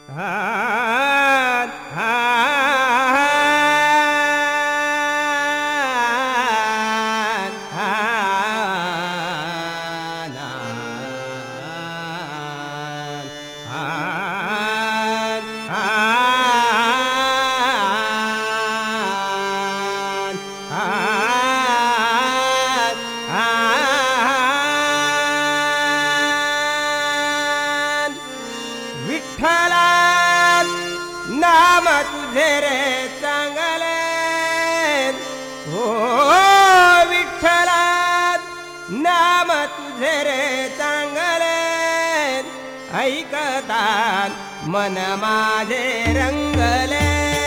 विठ्ठला नाम तुझे रे चांगले, हो विठ्ठला नाम तुझे रे चांगले, ऐकतात मन माझे रंगले,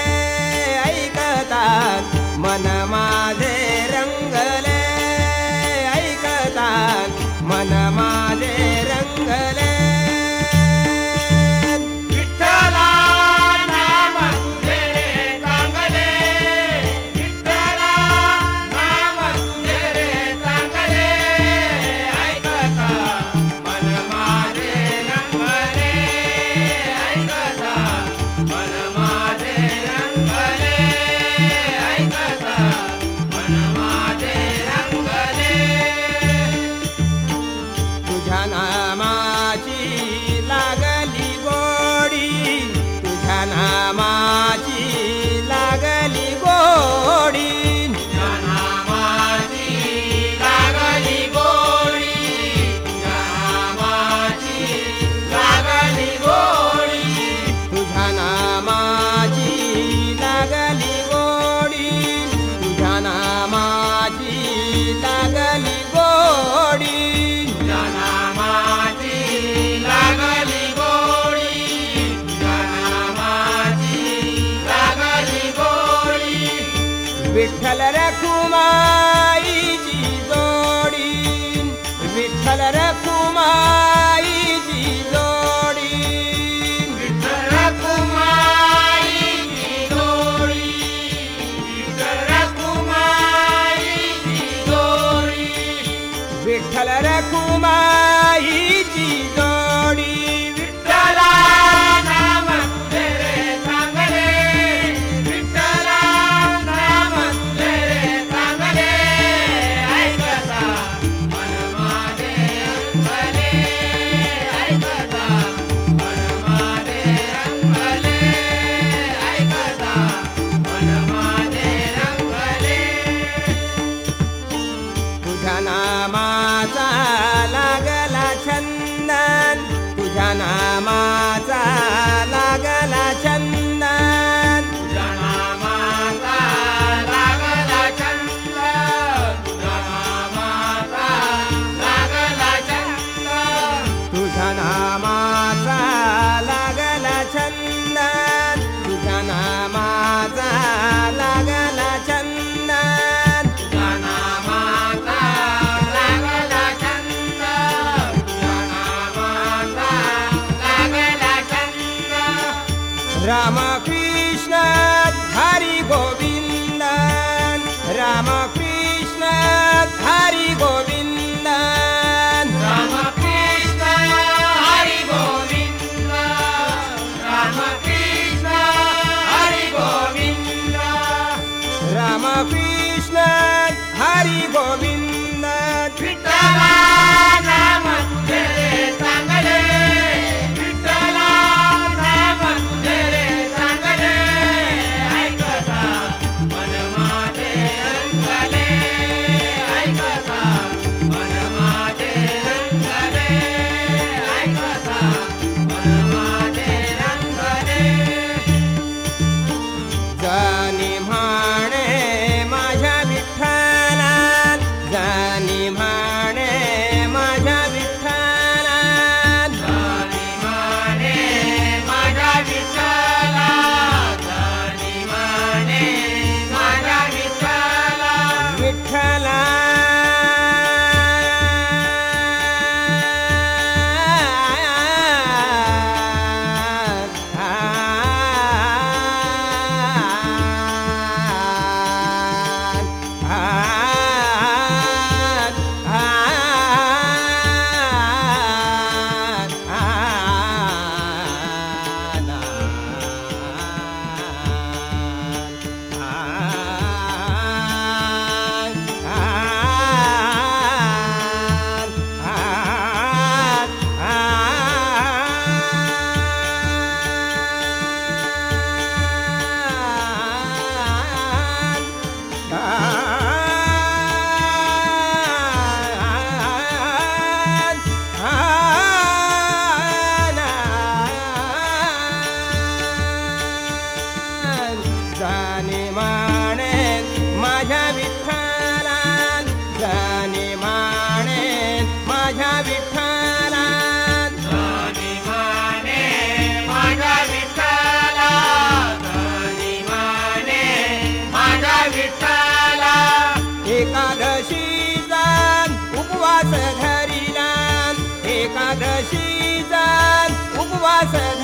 ऐकतात मन माझे रंगले, ऐकतात मन माझे रंगले. तुझ्या नामाची लागली गोडी, तुझ्या नामाची लागली गोडी, तुझ्या नामाची लागली गोडी, तुझ्या नामाची लागली गोडी, तुझ्या नामाची लागली गोडी, तुझ्या नामाची लागली गोडी. तुझ्या नामाची लागली गोडी, तुझ्या नामाची लागली गोडी. विठ्ठल रखुमाईची जोडी, विठ्ठल रखुमाईची जोडी, विठ्ठल रखुमाईची जोडी, विठ्ठल रखुमाईची जोडी, विठ्ठल रखुमाईची जोडी. विठ्ठला नाम तुझे रे चांगले, विठ्ठला नाम तुझे रे चांगले, ऐकता मन माझे रंगले, ऐकता मन माझे रंगले, ऐकता मन माझे रंगले. तुझ्या नामाचा लागला चंदन, तुझ्या नामाचा लागला चंदन, तुझ्या नामाचा लागला चंदन, तुझ्या नामाचा लागला चंदन, तुझ्या नामाचा लागला चंदन, तुझ्या नामाचा लागला चंदन. तुझ्या नामाचा लागला चंदन, तुझ्या नामाचा लागला चंदन. रामकृष्ण हरी गोविंद, रामकृष्ण हरी गोविंद, रामकृष्ण हरी गोविंद, रामकृष्ण हरी गोविंद, रामकृष्ण हरी गोविंद. विठ्ठला नाम तुझे रे चांगले, विठ्ठला नाम तुझे रे चांगले, ऐकता मन माझे रंगले, ऐकता मन माझे रंगले, ऐकता मन माझे रंगले. जनी म्हणे माझ्या विठ्ठला, एकादशीचा उपवास